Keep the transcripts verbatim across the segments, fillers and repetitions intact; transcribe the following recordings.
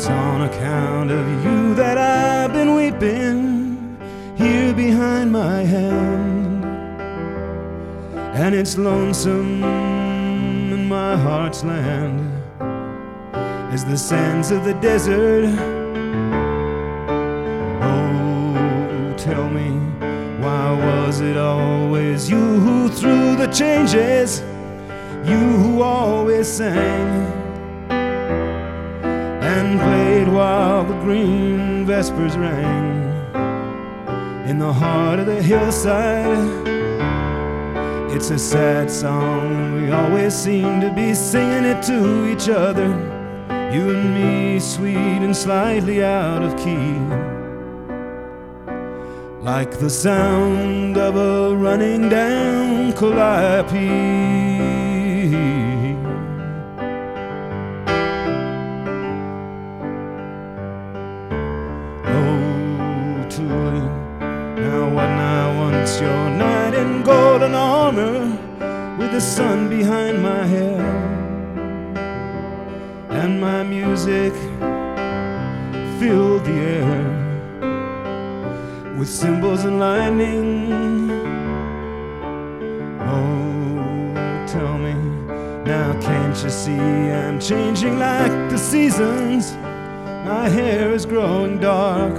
It's on account of you that I've been weeping here behind my hand. And it's lonesome in my heart's land as the sands of the desert. Oh, tell me, why was it always you who threw the changes? You who always sang and played while the green vespers rang in the heart of the hillside. It's a sad song, we always seem to be singing it to each other, you and me, sweet and slightly out of key, like the sound of a running down Calliope. Oh, Tule, now wasn't I once your knight in golden armor, with the sun behind my hair, and my music filled the air with cymbals and lightning. Oh, tell me, now can't you see I'm changing like the seasons? My hair is growing dark,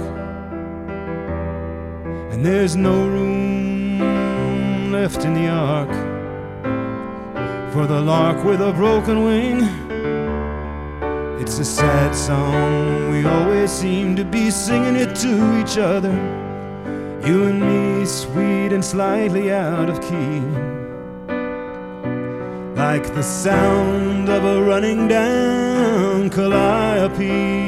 and there's no room left in the ark for the lark with a broken wing. It's a sad song, we always seem to be singing it to each other, you and me, sweet and slightly out of key, like the sound of a running down Calliope.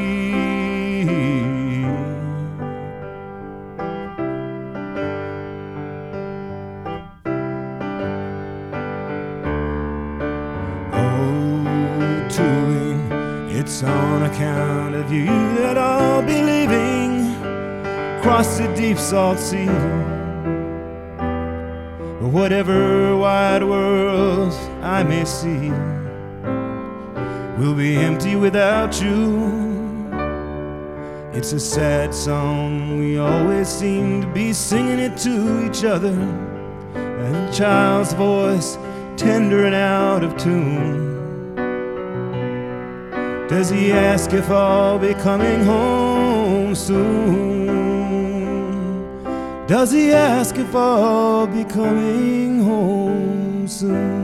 Oh, Tule, it's on account of you that I'll be leaving across the deep salt sea. Whatever wide world I may see will be empty without you. It's a sad song, we always seem to be singing it to each other, and a child's voice tender and out of tune. Does he ask if I'll be coming home soon? Does he ask if I'll be coming home soon?